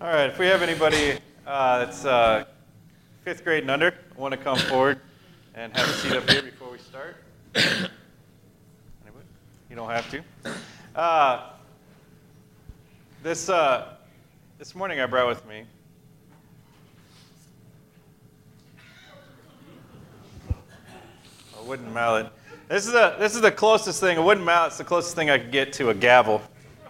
All right, if we have anybody that's fifth grade and under want to come forward and have a seat up here before we start. Anybody? You don't have to. This morning I brought with me a wooden mallet. This is the closest thing. A wooden mallet's the closest thing I could get to a gavel.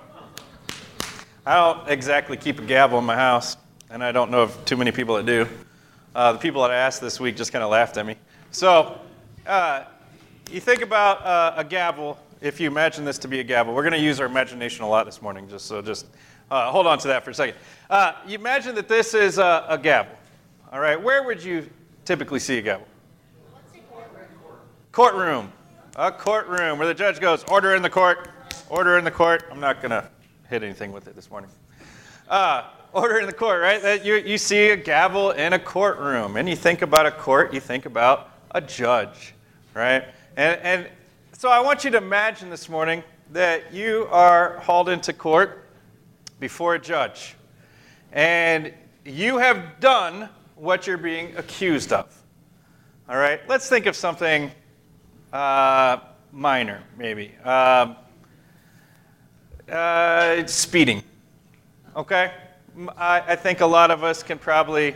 I don't exactly keep a gavel in my house, and I don't know of too many people that do. The people that I asked this week just kind of laughed at me. So, you think about a gavel. If you imagine this to be a gavel, we're going to use our imagination a lot this morning. Just hold on to that for a second. You imagine that this is a gavel. All right, where would you typically see a gavel? Courtroom. A courtroom where the judge goes, order in the court, order in the court. I'm not going to hit anything with it this morning. Order in the court, right? You see a gavel in a courtroom, and you think about a court, you think about a judge, right? And so I want you to imagine this morning that you are hauled into court before a judge, and you have done what you're being accused of. All right? Let's think of something minor, maybe. Speeding. Okay? I think a lot of us can probably,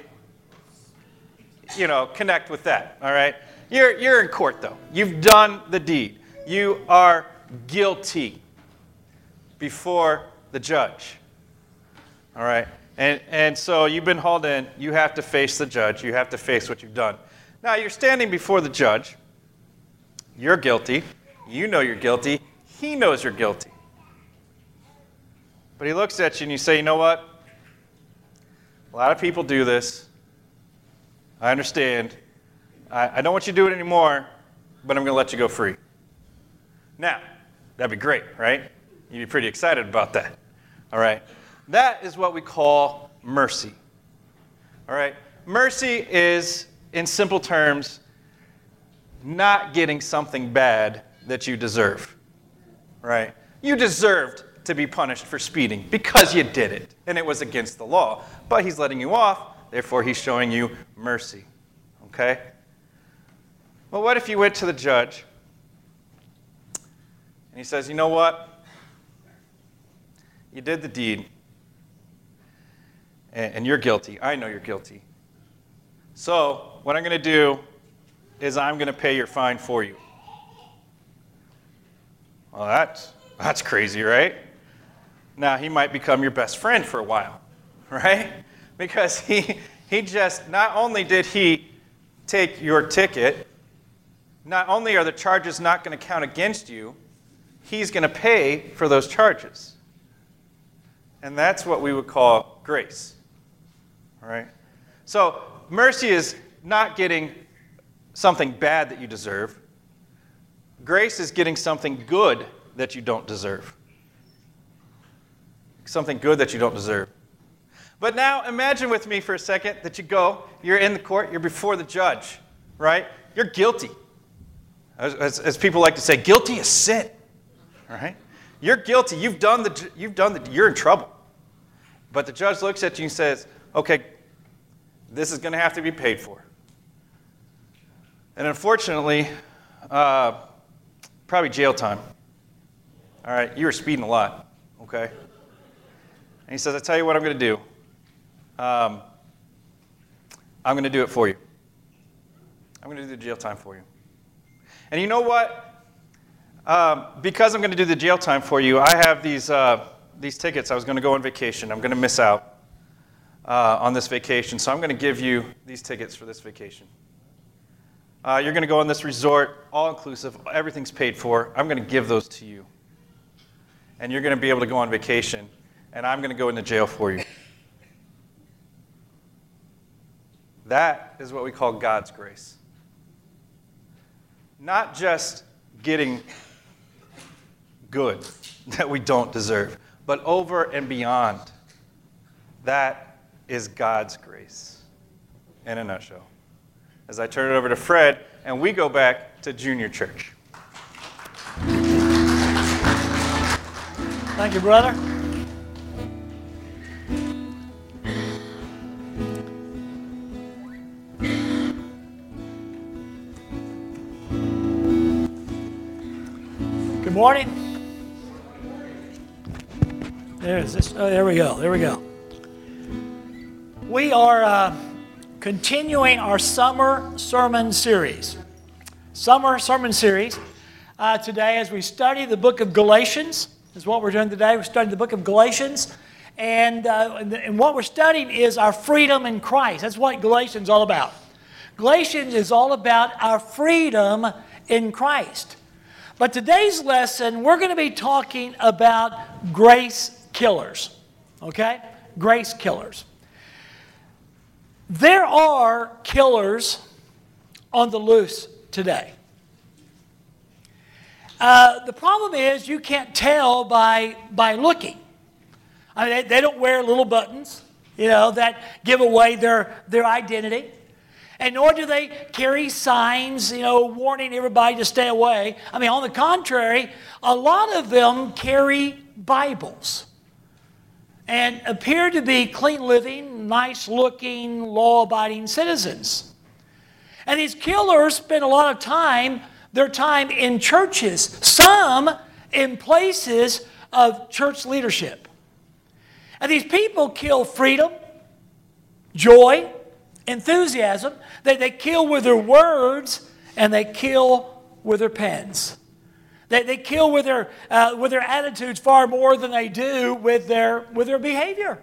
connect with that. All right? You're in court, though. You've done the deed. You are guilty before the judge. All right? And so you've been hauled in. You have to face the judge. You have to face what you've done. Now, you're standing before the judge. You're guilty. You know you're guilty. He knows you're guilty. But he looks at you and you say, you know what? A lot of people do this. I understand. I don't want you to do it anymore, but I'm going to let you go free. Now, that'd be great, right? You'd be pretty excited about that. All right? That is what we call mercy. All right? Mercy is, in simple terms, not getting something bad that you deserve. Right? You deserved to be punished for speeding because you did it, and it was against the law. But he's letting you off, therefore he's showing you mercy. Okay? Well, what if you went to the judge, and he says, you know what? You did the deed, and you're guilty. I know you're guilty. So what I'm going to do is I'm going to pay your fine for you. Well, that's crazy, right? Now, he might become your best friend for a while, right? Because he just, not only did he take your ticket, not only are the charges not going to count against you, he's going to pay for those charges. And that's what we would call grace, all right? So mercy is not getting something bad that you deserve. Grace is getting something good that you don't deserve. Something good that you don't deserve. But now imagine with me for a second that you're in the court, you're before the judge, right? You're guilty. As people like to say, guilty as sin, right? You're guilty. You're in trouble. But the judge looks at you and says, okay, this is going to have to be paid for. And unfortunately, probably jail time. All right, you were speeding a lot, okay? And he says, I tell you what I'm going to do. I'm going to do it for you. I'm going to do the jail time for you. And you know what? Because I'm going to do the jail time for you, I have these tickets. I was going to go on vacation. I'm going to miss out on this vacation. So I'm going to give you these tickets for this vacation. You're going to go on this resort, all-inclusive. Everything's paid for. I'm going to give those to you. And you're going to be able to go on vacation. And I'm going to go into jail for you. That is what we call God's grace. Not just getting good that we don't deserve, but over and beyond. That is God's grace in a nutshell. As I turn it over to Fred, and we go back to junior church. Thank you, brother. morning. There we go. We are continuing our summer sermon series. Today as we study the book of Galatians. Is what we're doing today. We're studying the book of Galatians. And what we're studying is our freedom in Christ. That's what Galatians is all about. Galatians is all about our freedom in Christ. But today's lesson, we're going to be talking about grace killers. Okay? Grace killers. There are killers on the loose today. The problem is you can't tell by looking. I mean, they don't wear little buttons, that give away their identity. And nor do they carry signs, warning everybody to stay away. I mean, on the contrary, a lot of them carry Bibles and appear to be clean-living, nice-looking, law-abiding citizens. And these killers spend a lot of their time in churches, some in places of church leadership. And these people kill freedom, joy, enthusiasm. They kill with their words, and they kill with their pens. They kill with their attitudes far more than they do with their behavior.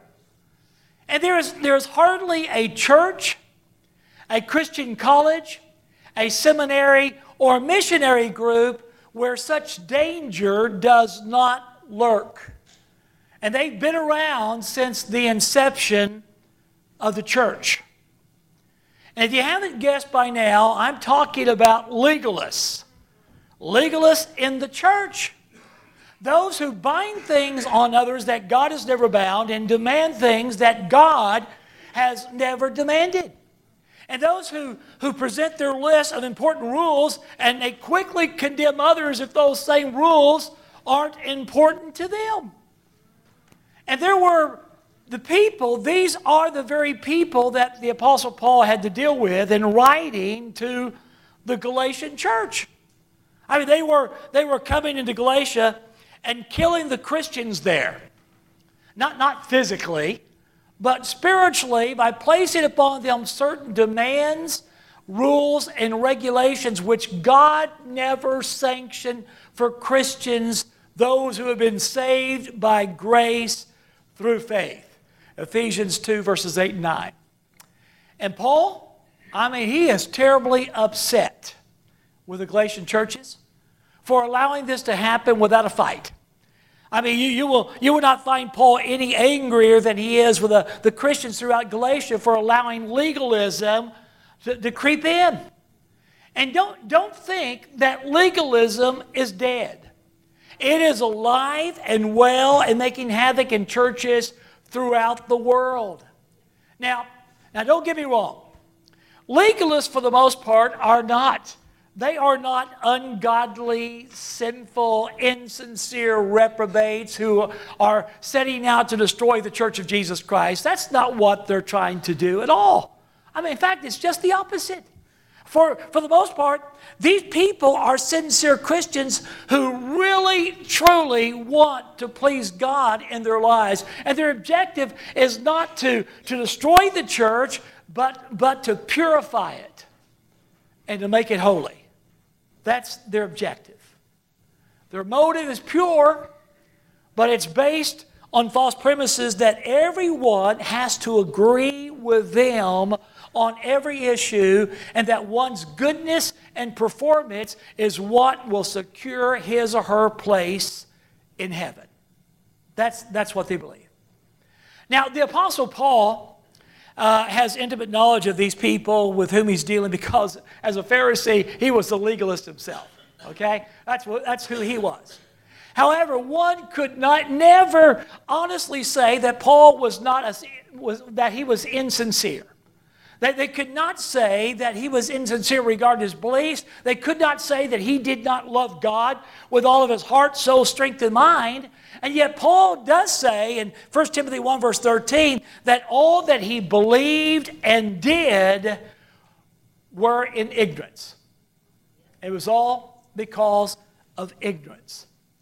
And there is hardly a church, a Christian college, a seminary, or a missionary group where such danger does not lurk. And they've been around since the inception of the church. And if you haven't guessed by now, I'm talking about legalists. Legalists in the church. Those who bind things on others that God has never bound and demand things that God has never demanded. And those who present their list of important rules and they quickly condemn others if those same rules aren't important to them. And there were the people, these are the very people that the Apostle Paul had to deal with in writing to the Galatian church. I mean, they were coming into Galatia and killing the Christians there. Not physically, but spiritually by placing upon them certain demands, rules, and regulations which God never sanctioned for Christians, those who have been saved by grace through faith. Ephesians 2, verses 8 and 9. And Paul, he is terribly upset with the Galatian churches for allowing this to happen without a fight. I mean, you will not find Paul any angrier than he is with the Christians throughout Galatia for allowing legalism to creep in. And don't think that legalism is dead. It is alive and well and making havoc in churches throughout the world. Now don't get me wrong. Legalists, for the most part, are not ungodly, sinful, insincere reprobates who are setting out to destroy the church of Jesus Christ. That's not what they're trying to do at all. In fact, it's just the opposite. For the most part, these people are sincere Christians who really, truly want to please God in their lives. And their objective is not to destroy the church, but to purify it and to make it holy. That's their objective. Their motive is pure, but it's based on false premises that everyone has to agree with them on every issue, and that one's goodness and performance is what will secure his or her place in heaven. That's what they believe. Now, the Apostle Paul has intimate knowledge of these people with whom he's dealing because as a Pharisee, he was the legalist himself. Okay? That's who he was. However, one could never honestly say that Paul that he was insincere. They could not say that he was insincere regarding his beliefs. They could not say that he did not love God with all of his heart, soul, strength, and mind. And yet Paul does say in 1 Timothy 1 verse 13 that all that he believed and did were in ignorance. It was all because of ignorance.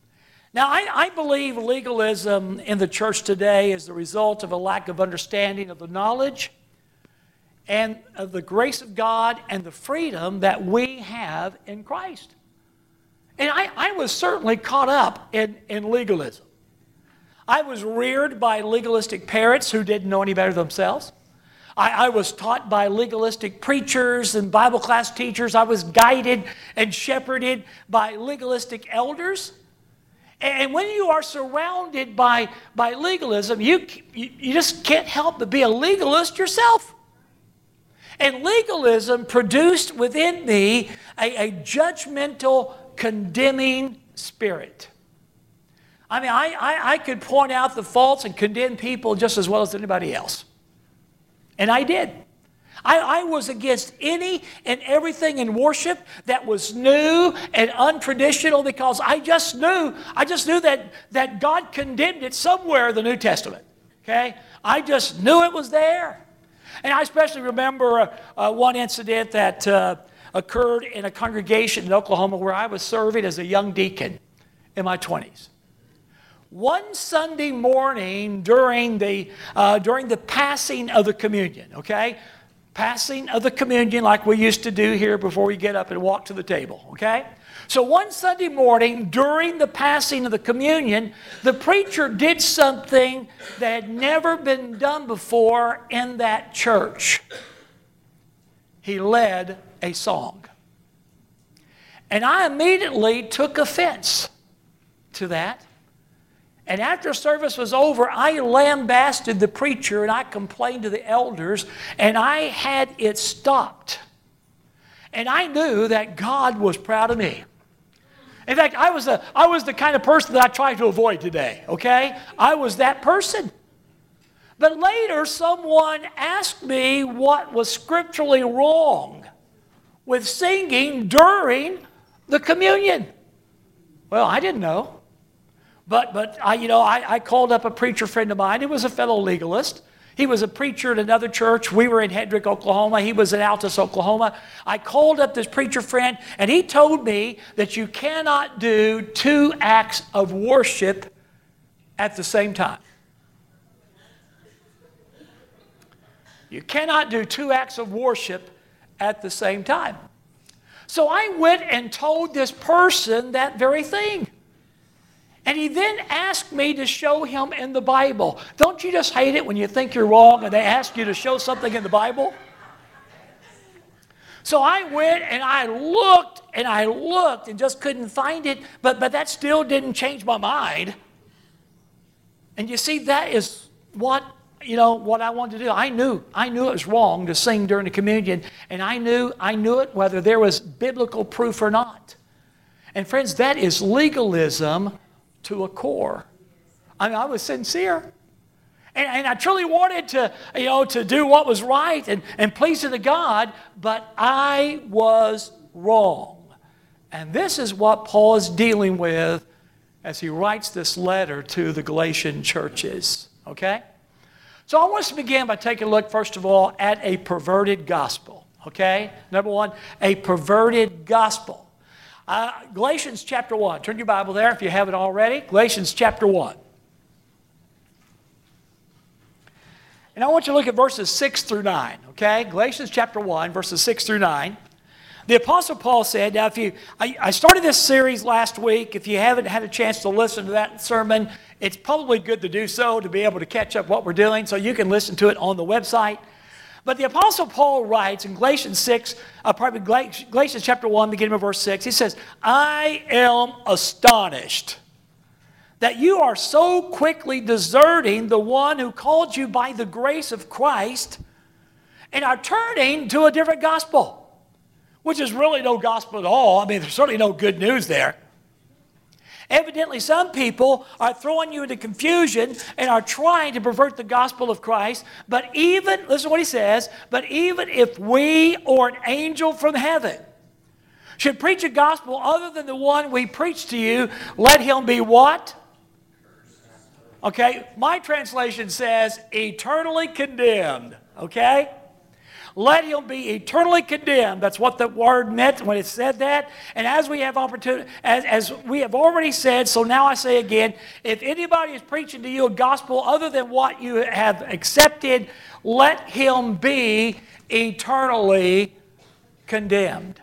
Now, I believe legalism in the church today is the result of a lack of understanding of the knowledge and of the grace of God and the freedom that we have in Christ. And I was certainly caught up in legalism. I was reared by legalistic parents who didn't know any better themselves. I was taught by legalistic preachers and Bible class teachers. I was guided and shepherded by legalistic elders. And when you are surrounded by legalism, you just can't help but be a legalist yourself. And legalism produced within me a judgmental, condemning spirit. I mean, I could point out the faults and condemn people just as well as anybody else. And I did. I was against any and everything in worship that was new and untraditional because I just knew that God condemned it somewhere in the New Testament. Okay? I just knew it was there. And I especially remember one incident that occurred in a congregation in Oklahoma where I was serving as a young deacon in my 20s. One Sunday morning during the passing of the communion, okay? Passing of the communion like we used to do here before we get up and walk to the table, okay? So one Sunday morning during the passing of the communion, the preacher did something that had never been done before in that church. He led a song. And I immediately took offense to that. And after service was over, I lambasted the preacher and I complained to the elders and I had it stopped. And I knew that God was proud of me. In fact, I was the kind of person that I try to avoid today, okay? I was that person. But later, someone asked me what was scripturally wrong with singing during the communion. Well, I didn't know. But I called up a preacher friend of mine. He was a fellow legalist. He was a preacher at another church. We were in Hedrick, Oklahoma. He was in Altus, Oklahoma. I called up this preacher friend, and he told me that you cannot do 2 acts of worship at the same time. You cannot do 2 acts of worship at the same time. So I went and told this person that very thing. And he then asked me to show him in the Bible. Don't you just hate it when you think you're wrong and they ask you to show something in the Bible? So I went and I looked and just couldn't find it, but that still didn't change my mind. And you see, that is what I wanted to do. I knew it was wrong to sing during the communion, and I knew it whether there was biblical proof or not. And friends, that is legalism to a core. I mean, I was sincere. And I truly wanted to do what was right and pleasing to God, but I was wrong. And this is what Paul is dealing with as he writes this letter to the Galatian churches. Okay? So I want us to begin by taking a look, first of all, at a perverted gospel. Okay? Number one, a perverted gospel. Galatians chapter 1. Turn your Bible there if you haven't already. Galatians chapter 1. And I want you to look at verses 6 through 9. Okay? Galatians chapter 1, verses 6 through 9. The Apostle Paul said, now I started this series last week. If you haven't had a chance to listen to that sermon, it's probably good to do so to be able to catch up what we're doing, so you can listen to it on the website. But the Apostle Paul writes in Galatians chapter 1, beginning with verse 6, he says, I am astonished that you are so quickly deserting the one who called you by the grace of Christ and are turning to a different gospel, which is really no gospel at all. I mean, there's certainly no good news there. Evidently, some people are throwing you into confusion and are trying to pervert the gospel of Christ. But listen to what he says, but even if we or an angel from heaven should preach a gospel other than the one we preach to you, let him be what? Okay, my translation says eternally condemned. Okay? let him be eternally condemned. That's what the word meant when it said that. And as we have opportunity, as we have already said, so now I say again, if anybody is preaching to you a gospel other than what you have accepted, let him be eternally condemned.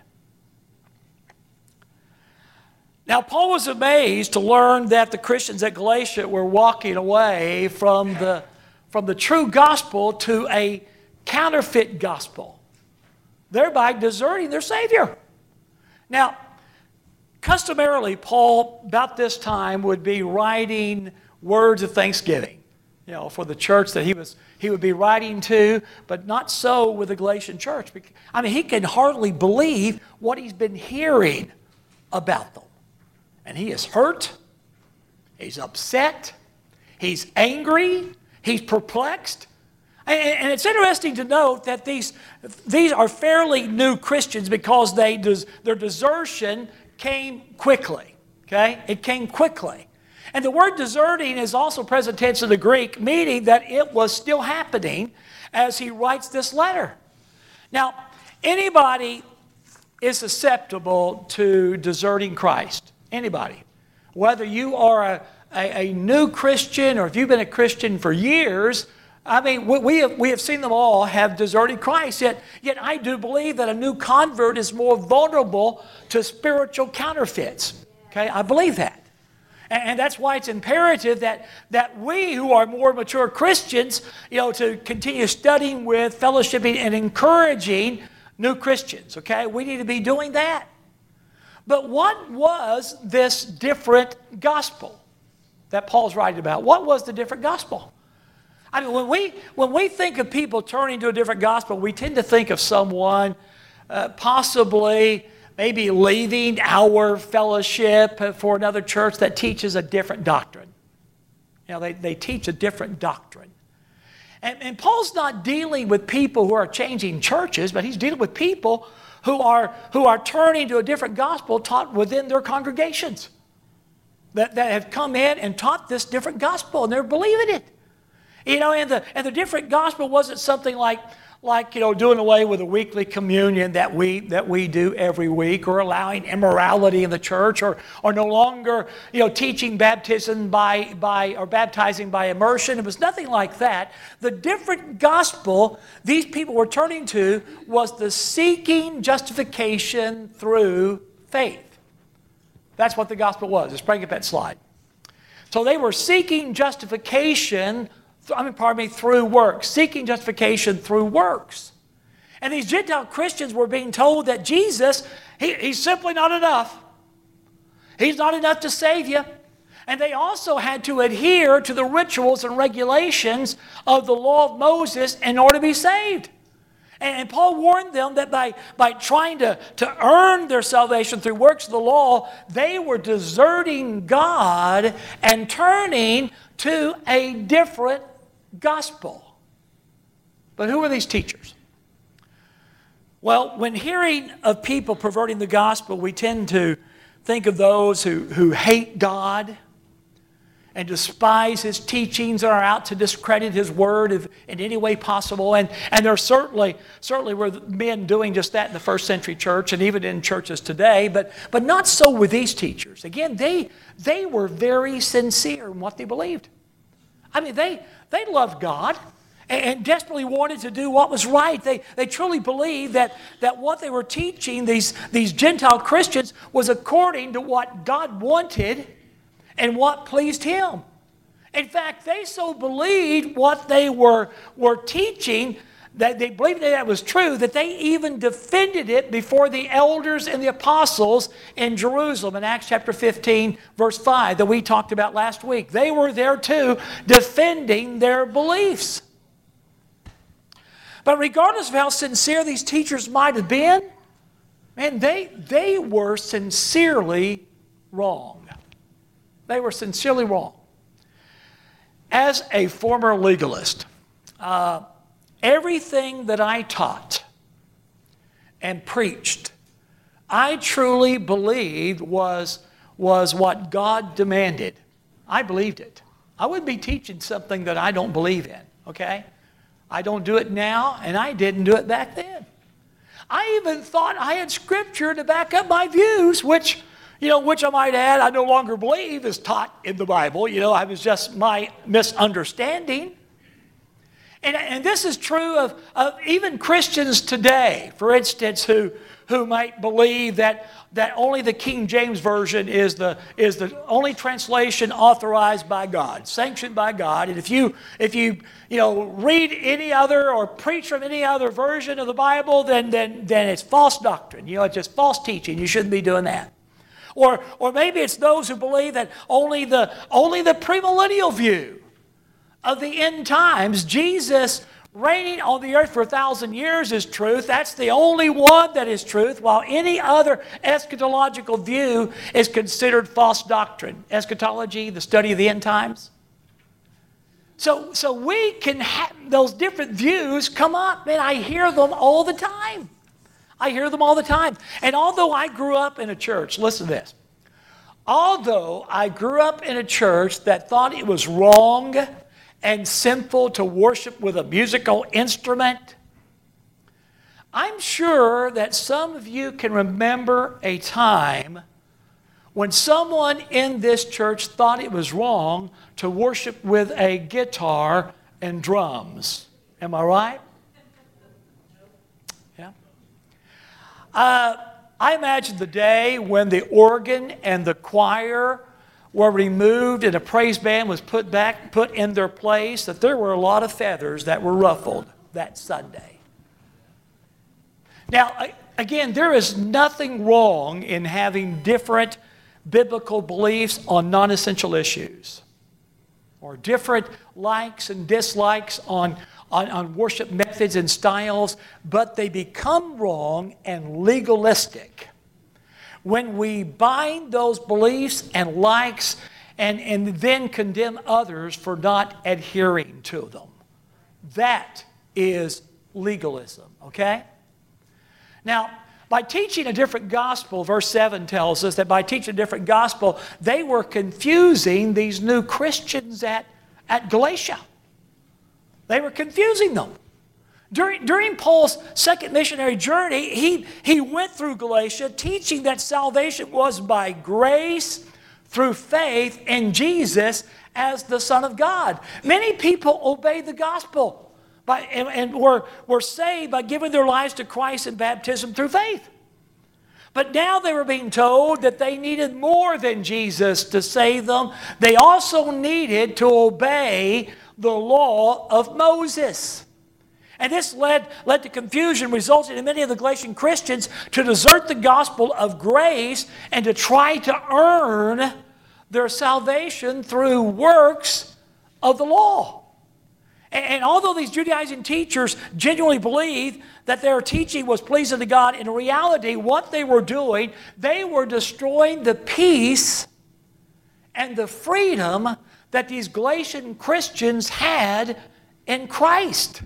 Now, Paul was amazed to learn that the Christians at Galatia were walking away from the true gospel to a counterfeit gospel, thereby deserting their Savior. Now, customarily, Paul, about this time, would be writing words of thanksgiving, for the church that he would be writing to, but not so with the Galatian church. I mean, he can hardly believe what he's been hearing about them. And he is hurt, he's upset, he's angry, he's perplexed. And it's interesting to note that these are fairly new Christians because their desertion came quickly. Okay? It came quickly. And the word deserting is also present tense in the Greek, meaning that it was still happening as he writes this letter. Now, anybody is susceptible to deserting Christ. Anybody. Whether you are a new Christian or if you've been a Christian for years, I mean, we have seen them all have deserted Christ. Yet I do believe that a new convert is more vulnerable to spiritual counterfeits. Okay, I believe that. And that's why it's imperative that we who are more mature Christians, to continue studying with, fellowshipping, and encouraging new Christians. Okay, we need to be doing that. But what was this different gospel that Paul's writing about? What was the different gospel? I mean, when we think of people turning to a different gospel, we tend to think of someone possibly maybe leaving our fellowship for another church that teaches a different doctrine. They teach a different doctrine. And Paul's not dealing with people who are changing churches, but he's dealing with people who are turning to a different gospel taught within their congregations that have come in and taught this different gospel, and they're believing it. And the different gospel wasn't something like doing away with a weekly communion that we do every week, or allowing immorality in the church, or no longer teaching baptism or baptizing by immersion. It was nothing like that. The different gospel these people were turning to was the seeking justification through faith. That's what the gospel was. Let's bring up that slide. So they were seeking justification through works, seeking justification through works. And these Gentile Christians were being told that Jesus, he's simply not enough. He's not enough to save you. And they also had to adhere to the rituals and regulations of the law of Moses in order to be saved. And Paul warned them that by trying to earn their salvation through works of the law, they were deserting God and turning to a different gospel. But who are these teachers? Well, when hearing of people perverting the gospel, we tend to think of those who hate God and despise His teachings and are out to discredit His word in any way possible. And there certainly were men doing just that in the first century church and even in churches today, but not so with these teachers. Again, they were very sincere in what they believed. I mean, they loved God and desperately wanted to do what was right. They truly believed that what they were teaching, these Gentile Christians, was according to what God wanted and what pleased Him. In fact, they so believed what they were teaching, that they believed that was true, that they even defended it before the elders and the apostles in Jerusalem in Acts chapter 15, verse 5, that we talked about last week. They were there too, defending their beliefs. But regardless of how sincere these teachers might have been, man, they were sincerely wrong. They were sincerely wrong. As a former legalist, everything that I taught and preached, I truly believed was what God demanded. I believed it. I wouldn't be teaching something that I don't believe in, okay? I don't do it now, and I didn't do it back then. I even thought I had Scripture to back up my views, which I might add, I no longer believe is taught in the Bible. I was just my misunderstanding. And this is true of even Christians today, for instance, who might believe that only the King James Version is the only translation authorized by God, sanctioned by God. And if you read any other or preach from any other version of the Bible, then it's false doctrine. It's just false teaching. You shouldn't be doing that. Or maybe it's those who believe that only the premillennial view of the end times, Jesus reigning on the earth for 1,000 years, is truth. That's the only one that is truth, while any other eschatological view is considered false doctrine. Eschatology, the study of the end times. So we can have those different views come up, and I hear them all the time. And although I grew up in a church, listen to this. Although I grew up in a church that thought it was wrong and sinful to worship with a musical instrument, I'm sure that some of you can remember a time when someone in this church thought it was wrong to worship with a guitar and drums. Am I right? Yeah. I imagine the day when the organ and the choir were removed and a praise band was put in their place, that there were a lot of feathers that were ruffled that Sunday. Now, again, there is nothing wrong in having different biblical beliefs on non-essential issues, or different likes and dislikes on worship methods and styles, but they become wrong and legalistic when we bind those beliefs and likes and then condemn others for not adhering to them. That is legalism, okay? Now, by teaching a different gospel, verse 7 tells us that by teaching a different gospel, they were confusing these new Christians at Galatia. They were confusing them. During Paul's second missionary journey, he went through Galatia teaching that salvation was by grace through faith in Jesus as the Son of God. Many people obeyed the gospel and were saved by giving their lives to Christ in baptism through faith. But now they were being told that they needed more than Jesus to save them. They also needed to obey the law of Moses. And this led to confusion, resulting in many of the Galatian Christians to desert the gospel of grace and to try to earn their salvation through works of the law. And although these Judaizing teachers genuinely believed that their teaching was pleasing to God, in reality, what they were doing, they were destroying the peace and the freedom that these Galatian Christians had in Christ.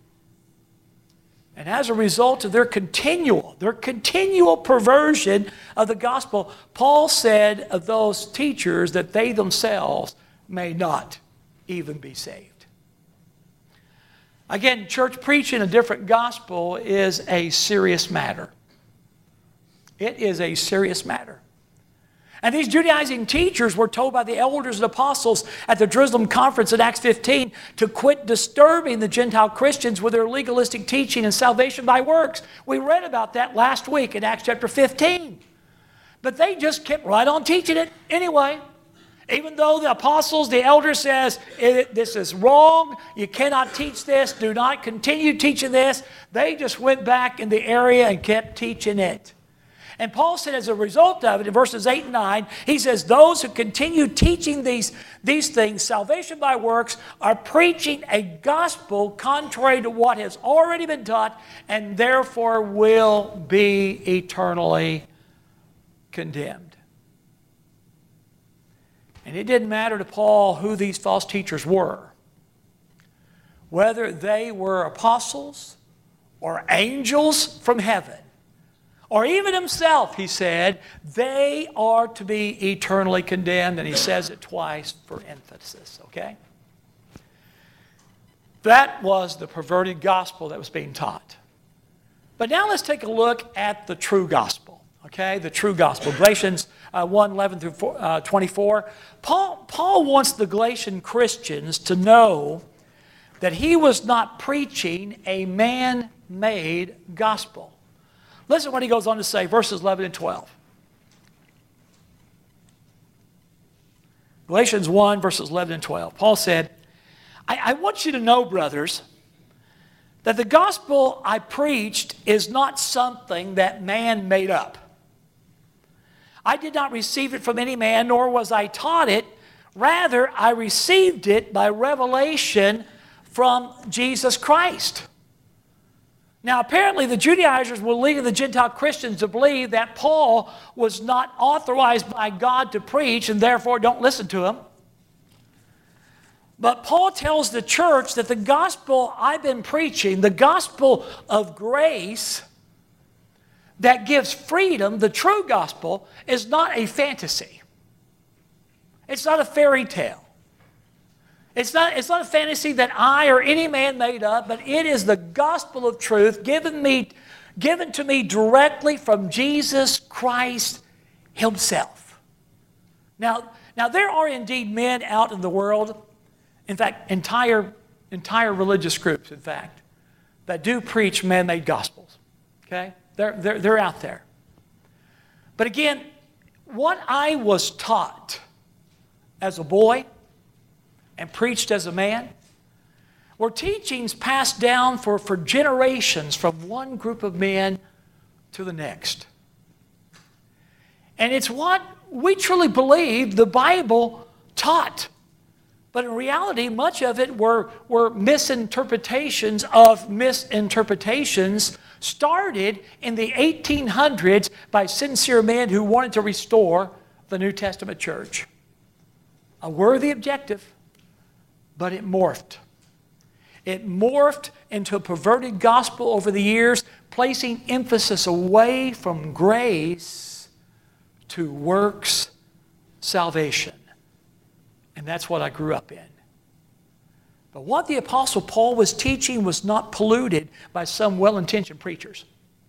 And as a result of their continual perversion of the gospel, Paul said of those teachers that they themselves may not even be saved. Again, church preaching a different gospel is a serious matter. It is a serious matter. And these Judaizing teachers were told by the elders and apostles at the Jerusalem conference in Acts 15 to quit disturbing the Gentile Christians with their legalistic teaching and salvation by works. We read about that last week in Acts chapter 15. But they just kept right on teaching it anyway. Even though the apostles, the elders says, this is wrong, you cannot teach this, do not continue teaching this, they just went back in the area and kept teaching it. And Paul said as a result of it, in verses 8 and 9, he says, those who continue teaching these things, salvation by works, are preaching a gospel contrary to what has already been taught, and therefore will be eternally condemned. And it didn't matter to Paul who these false teachers were. Whether they were apostles or angels from heaven, or even himself, he said, they are to be eternally condemned. And he says it twice for emphasis, okay? That was the perverted gospel that was being taught. But now let's take a look at the true gospel, okay? The true gospel. Galatians 1:11 through 24. Paul wants the Galatian Christians to know that he was not preaching a man-made gospel. Listen to what he goes on to say, verses 11 and 12. Galatians 1, verses 11 and 12. Paul said, I want you to know, brothers, that the gospel I preached is not something that man made up. I did not receive it from any man, nor was I taught it. Rather, I received it by revelation from Jesus Christ. Now, apparently, the Judaizers were leading the Gentile Christians to believe that Paul was not authorized by God to preach, and therefore don't listen to him. But Paul tells the church that the gospel I've been preaching, the gospel of grace that gives freedom, the true gospel, is not a fantasy. It's not a fairy tale. It's not a fantasy that I or any man made up, but it is the gospel of truth given to me directly from Jesus Christ himself. Now there are indeed men out in the world, in fact, entire religious groups, in fact, that do preach man-made gospels. Okay? They're out there. But again, what I was taught as a boy and preached as a man were teachings passed down for generations from one group of men to the next. And it's what we truly believe the Bible taught. But in reality, much of it were misinterpretations of misinterpretations started in the 1800s by sincere men who wanted to restore the New Testament church. A worthy objective, but it morphed. It morphed into a perverted gospel over the years, placing emphasis away from grace to works salvation. And that's what I grew up in. But what the Apostle Paul was teaching was not polluted by some well-intentioned preachers.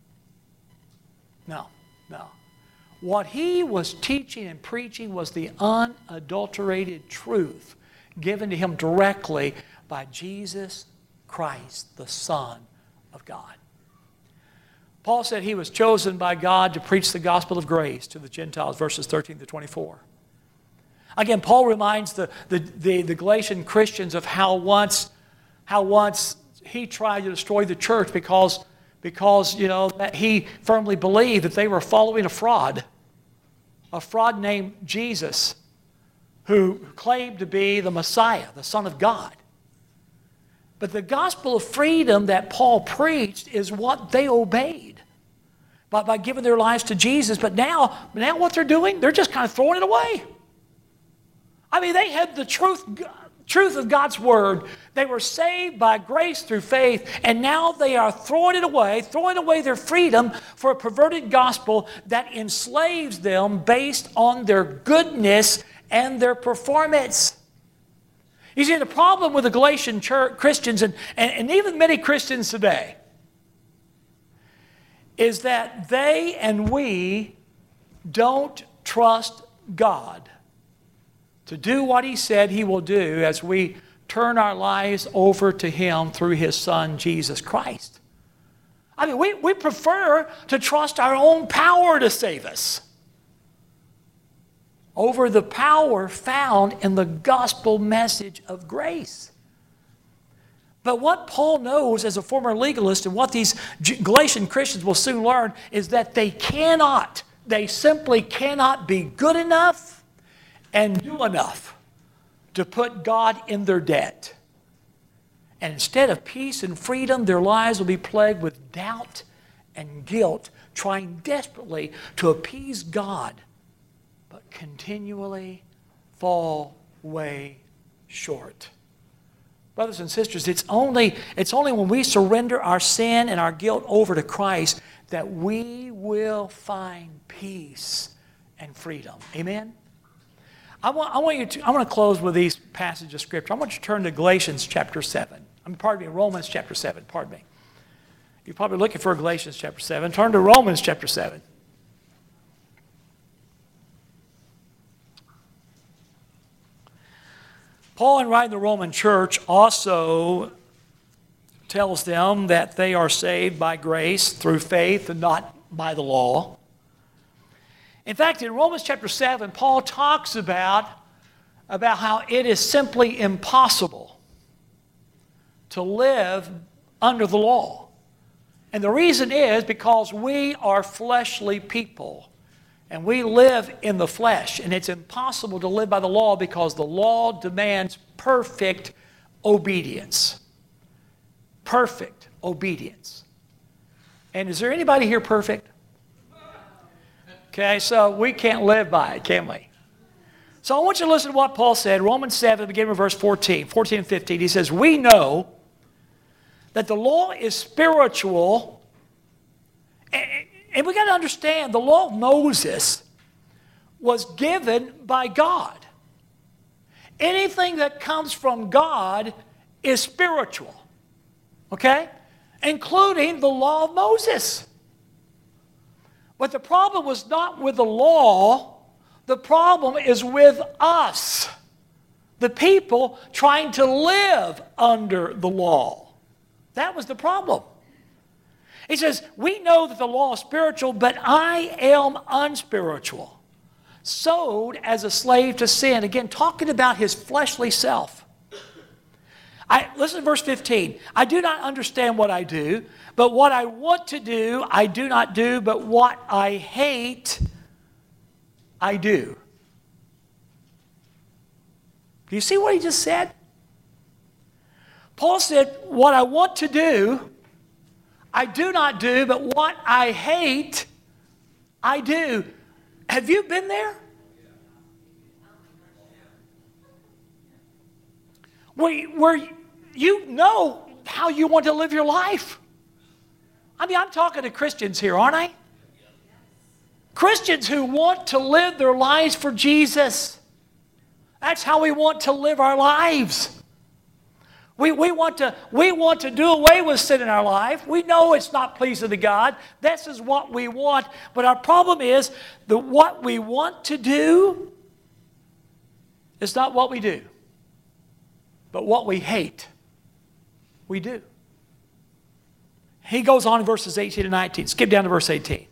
No. What he was teaching and preaching was the unadulterated truth given to him directly by Jesus Christ, the Son of God. Paul said he was chosen by God to preach the gospel of grace to the Gentiles, verses 13 to 24. Again, Paul reminds the Galatian Christians of how once he tried to destroy the church because that he firmly believed that they were following a fraud named Jesus, who claimed to be the Messiah, the Son of God. But the gospel of freedom that Paul preached is what they obeyed by giving their lives to Jesus. But now what they're doing, they're just kind of throwing it away. I mean, they had the truth of God's Word. They were saved by grace through faith, and now they are throwing away their freedom for a perverted gospel that enslaves them based on their goodness and their performance. You see, the problem with the Galatian Christians and even many Christians today is that they and we don't trust God to do what He said He will do as we turn our lives over to Him through His Son, Jesus Christ. I mean, we prefer to trust our own power to save us over the power found in the gospel message of grace. But what Paul knows as a former legalist, and what these Galatian Christians will soon learn, is that they simply cannot be good enough and do enough to put God in their debt. And instead of peace and freedom, their lives will be plagued with doubt and guilt, trying desperately to appease God, but continually fall way short. Brothers and sisters, it's only when we surrender our sin and our guilt over to Christ that we will find peace and freedom. Amen? I want to close with these passages of Scripture. I want you to turn to Galatians chapter 7. Pardon me, Romans chapter 7, pardon me. You're probably looking for Galatians chapter 7. Turn to Romans chapter 7. Paul, in writing the Roman church, also tells them that they are saved by grace through faith and not by the law. In fact, in Romans chapter 7, Paul talks about how it is simply impossible to live under the law. And the reason is because we are fleshly people. And we live in the flesh, and it's impossible to live by the law because the law demands perfect obedience. Perfect obedience. And is there anybody here perfect? Okay, so we can't live by it, can we? So I want you to listen to what Paul said, Romans 7, beginning with verse 14 and 15. He says, we know that the law is spiritual. And we got to understand, the law of Moses was given by God. Anything that comes from God is spiritual. Okay? Including the law of Moses. But the problem was not with the law. The problem is with us. The people trying to live under the law. That was the problem. He says, we know that the law is spiritual, but I am unspiritual, sold as a slave to sin. Again, talking about his fleshly self. Listen to verse 15. I do not understand what I do, but what I want to do, I do not do, but what I hate, I do. Do you see what he just said? Paul said, what I want to do, I do not do, but what I hate, I do. Have you been there? Where you know how you want to live your life. I mean, I'm talking to Christians here, aren't I? Christians who want to live their lives for Jesus. That's how we want to live our lives. We want to do away with sin in our life. We know it's not pleasing to God. This is what we want. But our problem is that what we want to do is not what we do. But what we hate, we do. He goes on in verses 18 and 19. Skip down to verse 18.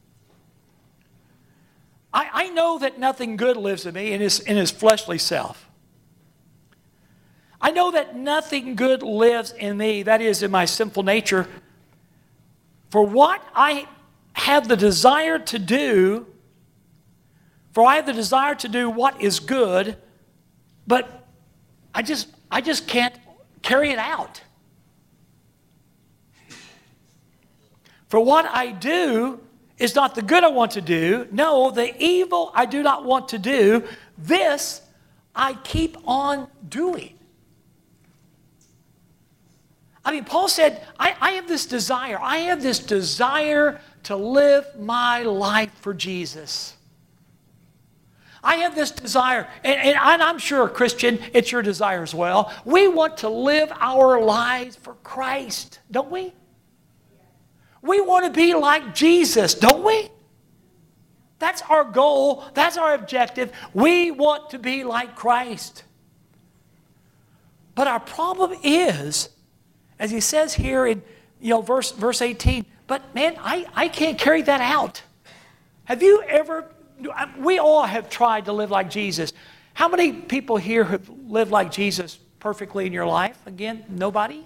I know that nothing good lives in me in his fleshly self. I know that nothing good lives in me, that is, in my sinful nature. For I have the desire to do what is good, but I just can't carry it out. For what I do is not the good I want to do. No, the evil I do not want to do, this I keep on doing. I mean, Paul said, I have this desire. I have this desire to live my life for Jesus. I have this desire, and I'm sure, Christian, it's your desire as well. We want to live our lives for Christ, don't we? We want to be like Jesus, don't we? That's our goal. That's our objective. We want to be like Christ. But our problem is, as he says here in verse 18, but man, I can't carry that out. Have you ever, we all have tried to live like Jesus. How many people here have lived like Jesus perfectly in your life? Again, nobody?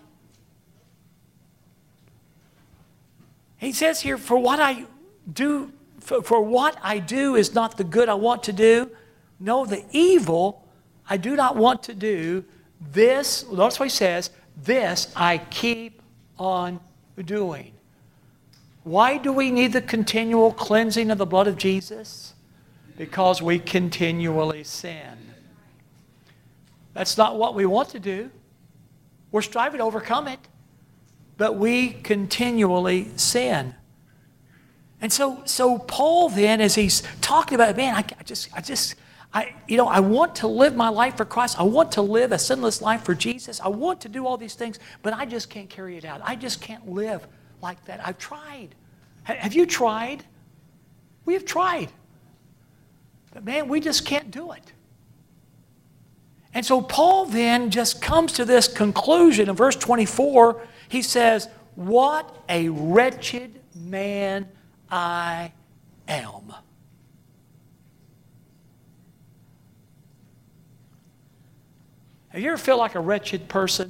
He says here, for what I do is not the good I want to do. No, the evil I do not want to do. This, notice what he says, this I keep on doing. Why do we need the continual cleansing of the blood of Jesus? Because we continually sin. That's not what we want to do. We're striving to overcome it. But we continually sin. And so Paul then, as he's talking about, man, I want to live my life for Christ. I want to live a sinless life for Jesus. I want to do all these things, but I just can't carry it out. I just can't live like that. I've tried. Have you tried? We have tried. But man, we just can't do it. And so Paul then just comes to this conclusion in verse 24. He says, "What a wretched man I am." Have you ever felt like a wretched person?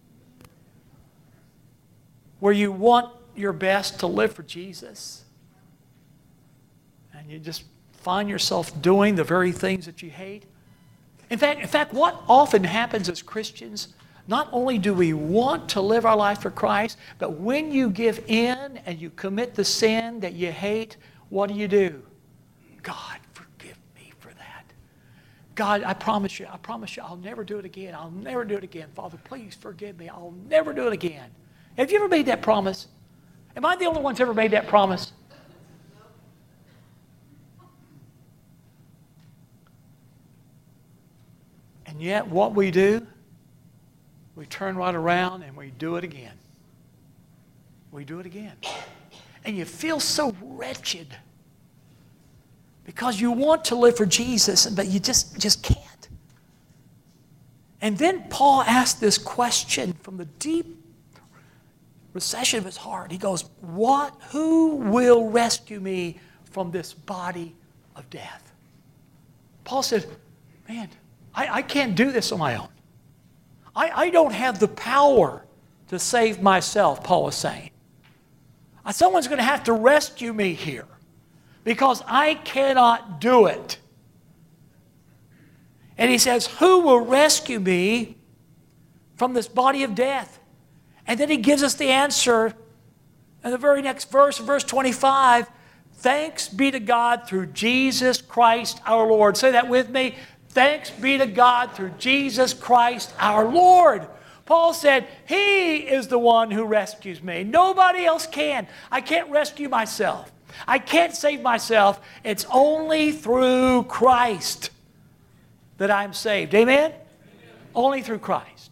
Where you want your best to live for Jesus, and you just find yourself doing the very things that you hate? In fact, what often happens as Christians, not only do we want to live our life for Christ, but when you give in and you commit the sin that you hate, what do? God, forgive me for that. God, I promise you, I'll never do it again. I'll never do it again. Father, please forgive me. I'll never do it again. Have you ever made that promise? Am I the only one who's ever made that promise? And yet what we do, we turn right around and we do it again. We do it again. And you feel so wretched because you want to live for Jesus, but you just can't. And then Paul asks this question from the deep recession of his heart. He goes, who will rescue me from this body of death? Paul said, man, I can't do this on my own. I don't have the power to save myself, Paul is saying. Someone's going to have to rescue me here because I cannot do it. And he says, who will rescue me from this body of death? And then he gives us the answer in the very next verse, verse 25. Thanks be to God through Jesus Christ our Lord. Say that with me. Thanks be to God through Jesus Christ our Lord. Paul said, He is the one who rescues me. Nobody else can. I can't rescue myself. I can't save myself. It's only through Christ that I'm saved. Amen? Amen. Only through Christ.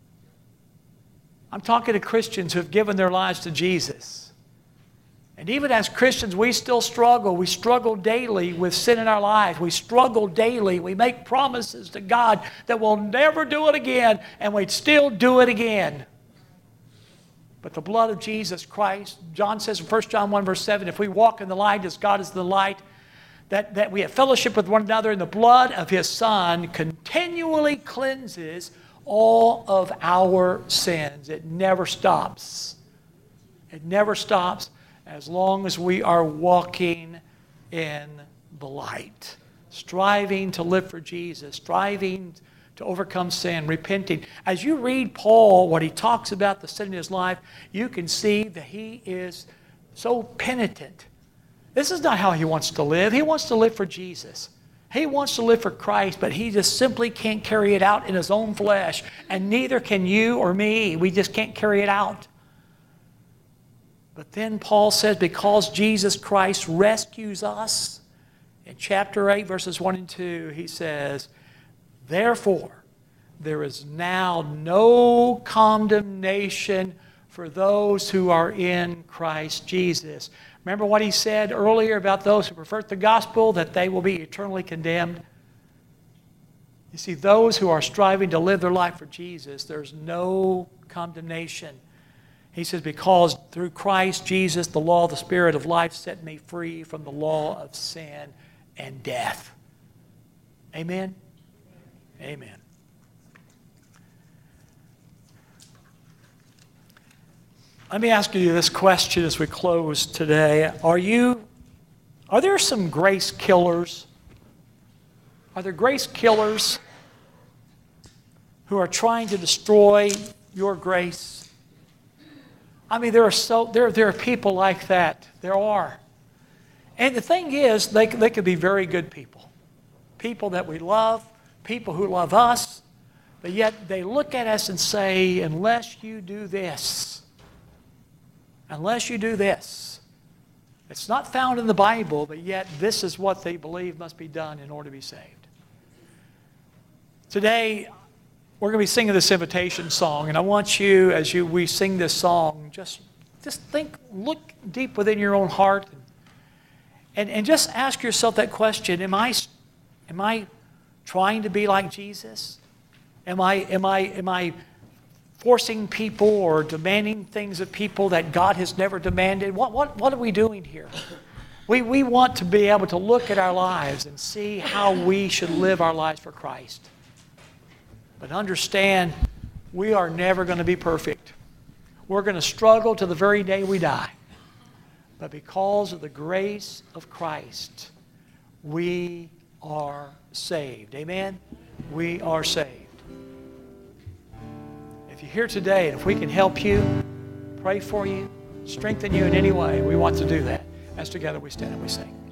I'm talking to Christians who have given their lives to Jesus. And even as Christians, we still struggle. We struggle daily with sin in our lives. We struggle daily. We make promises to God that we'll never do it again, and we'd still do it again. But the blood of Jesus Christ, John says in 1 John 1 verse 7, if we walk in the light as God is the light, that we have fellowship with one another, and the blood of His Son continually cleanses all of our sins. It never stops. It never stops. As long as we are walking in the light, striving to live for Jesus, striving to overcome sin, repenting. As you read Paul, what he talks about the sin in his life, you can see that he is so penitent. This is not how he wants to live. He wants to live for Jesus. He wants to live for Christ, but he just simply can't carry it out in his own flesh. And neither can you or me. We just can't carry it out. But then Paul says, because Jesus Christ rescues us, in chapter 8, verses 1 and 2, he says, therefore, there is now no condemnation for those who are in Christ Jesus. Remember what he said earlier about those who pervert the gospel, that they will be eternally condemned? You see, those who are striving to live their life for Jesus, there's no condemnation. He says, because through Christ Jesus, the law of the Spirit of life set me free from the law of sin and death. Amen? Amen. Let me ask you this question as we close today. Are there some grace killers? Are there grace killers who are trying to destroy your grace? I mean, there are people like that. There are. And the thing is, they could be very good people. People that we love, people who love us, but yet they look at us and say, unless you do this, it's not found in the Bible, but yet this is what they believe must be done in order to be saved. Today, we're going to be singing this invitation song, and I want you, as we sing this song, just think, look deep within your own heart, and just ask yourself that question: Am I trying to be like Jesus? Am I forcing people or demanding things of people that God has never demanded? What are we doing here? We want to be able to look at our lives and see how we should live our lives for Christ. But understand, we are never going to be perfect. We're going to struggle to the very day we die. But because of the grace of Christ, we are saved. Amen? We are saved. If you're here today, and if we can help you, pray for you, strengthen you in any way, we want to do that. As together we stand and we sing.